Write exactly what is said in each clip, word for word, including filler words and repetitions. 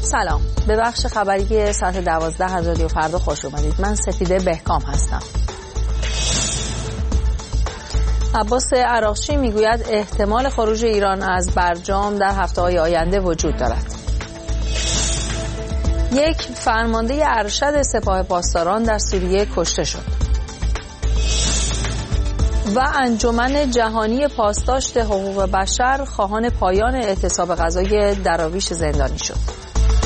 سلام، به بخش خبری ساعت دوازده از رادیو فردا خوش اومدید. من سپیده بهکام هستم. عباس عراقچی میگوید احتمال خروج ایران از برجام در هفته‌های آینده وجود دارد. یک فرمانده ارشد سپاه پاسداران در سوریه کشته شد. و انجمن جهانی پاسداشت حقوق بشر خواهان پایان اعتصاب غذایی دراویش زندانی شد.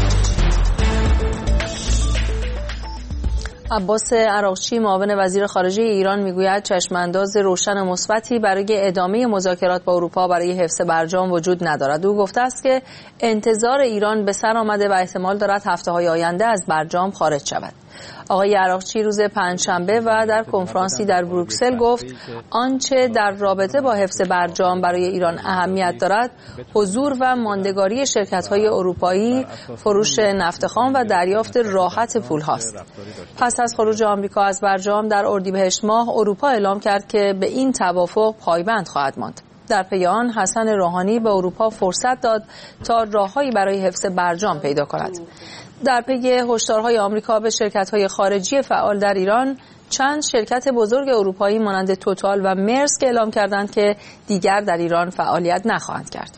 عباس عراقچی معاون وزیر خارجه ایران میگوید چشمانداز روشن مثبتی برای ادامه مذاکرات با اروپا برای حفظ برجام وجود ندارد. او گفته است که انتظار ایران به سر آمده و احتمال دارد هفته‌های آینده از برجام خارج شود. آقای عراقچی روز پنجشنبه و در کنفرانسی در بروکسل گفت آنچه در رابطه با حفظ برجام برای ایران اهمیت دارد حضور و ماندگاری شرکت‌های اروپایی، فروش نفت خام و دریافت راحت پول هاست. پس از خروج آمریکا از برجام در اردیبهشت ماه اروپا اعلام کرد که به این توافق پایبند خواهد ماند. در پی آن حسن روحانی به اروپا فرصت داد تا راههایی برای حفظ برجام پیدا کند. در پی هشدارهای آمریکا به شرکت‌های خارجی فعال در ایران، چند شرکت بزرگ اروپایی مانند توتال و مرسک اعلام کردند که دیگر در ایران فعالیت نخواهند کرد.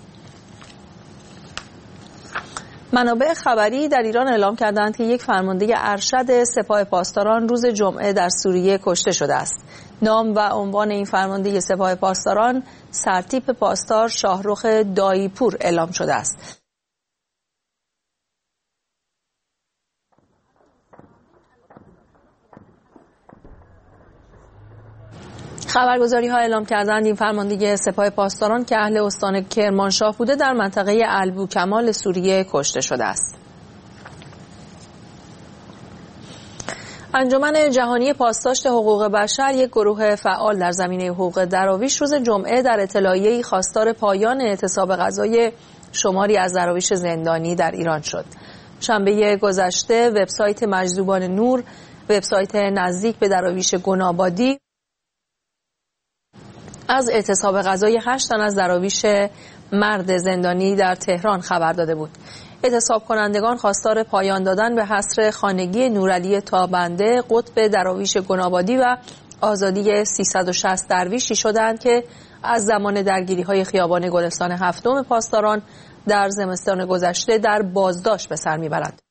منابع خبری در ایران اعلام کردند که یک فرمانده ارشد سپاه پاسداران روز جمعه در سوریه کشته شده است. نام و عنوان این فرمانده سپاه پاسداران سرتیپ پاسدار شاهرخ دایی‌پور اعلام شده است. خبرگزاری ها اعلام کردند این فرمانده سپاه پاسداران که اهل استان کرمانشاه بوده در منطقه البوکمال سوریه کشته شده است. انجمن جهانی پاسداشت حقوق بشر، یک گروه فعال در زمینه حقوق دراویش، روز جمعه در اطلاعیه‌ای خواستار پایان اعتصاب غذایی شماری از دراویش زندانی در ایران شد. شنبه گذشته وبسایت مجذوبان نور، وبسایت نزدیک به دراویش گنابادی، از اعتصاب غذایی هشت تن از دراویش مرد زندانی در تهران خبر داده بود. اعتصاب کنندگان خواستار پایان دادن به حصر خانگی نورعلی تابنده، قطب دراویش گنابادی و آزادی سیصد و شصت درویشی شدند که از زمان درگیری‌های خیابان گلستان هفتم پاسداران در زمستان گذشته در بازداشت به سر می‌برند.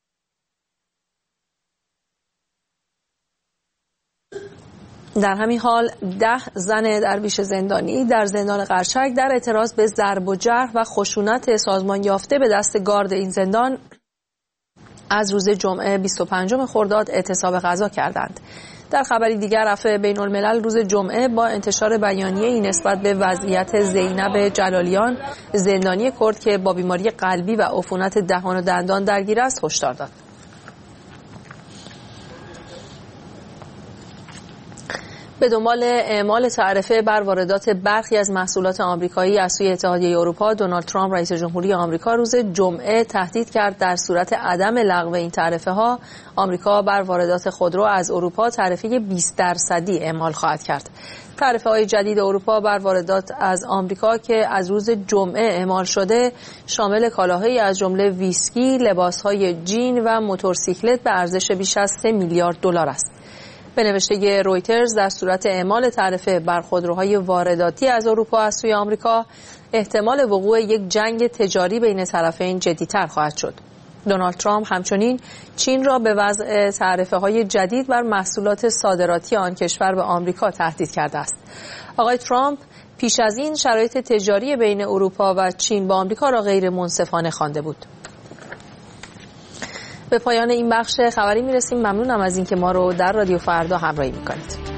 در همین حال ده زن درویش زندانی در زندان قرچک در اعتراض به ضرب و جرح و خشونت سازمان یافته به دست گارد این زندان از روز جمعه بیست و پنجم خرداد اعتصاب غذا کردند. در خبری دیگر، رفع بین الملل روز جمعه با انتشار بیانیه‌ای نسبت به وضعیت زینب جلالیان، زندانی کرد که با بیماری قلبی و عفونت دهان و دندان درگیر است، هشدار داد. به دنبال اعمال تعرفه بر واردات برخی از محصولات آمریکایی از سوی اتحادیه اروپا، دونالد ترامپ رئیس جمهوری آمریکا روز جمعه تهدید کرد در صورت عدم لغو این تعرفه ها، آمریکا بر واردات خودرو از اروپا تعرفه بیست درصدی اعمال خواهد کرد. تعرفه های جدید اروپا بر واردات از آمریکا که از روز جمعه اعمال شده، شامل کالاهایی از جمله ویسکی، لباسهای جین و موتورسیکلت به ارزش بیش از سه میلیارد دلار است. به نوشته رویترز، در صورت اعمال تعرفه بر خودروهای وارداتی از اروپا از سوی آمریکا، احتمال وقوع یک جنگ تجاری بین طرفین جدی‌تر خواهد شد. دونالد ترامپ همچنین چین را به وضع تعرفه‌های جدید بر محصولات صادراتی آن کشور به آمریکا تهدید کرده است. آقای ترامپ پیش از این شرایط تجاری بین اروپا و چین با آمریکا را غیر منصفانه خوانده بود. به پایان این بخش خبری میرسیم. ممنونم از اینکه ما رو در رادیو فردا همراهی میکنید.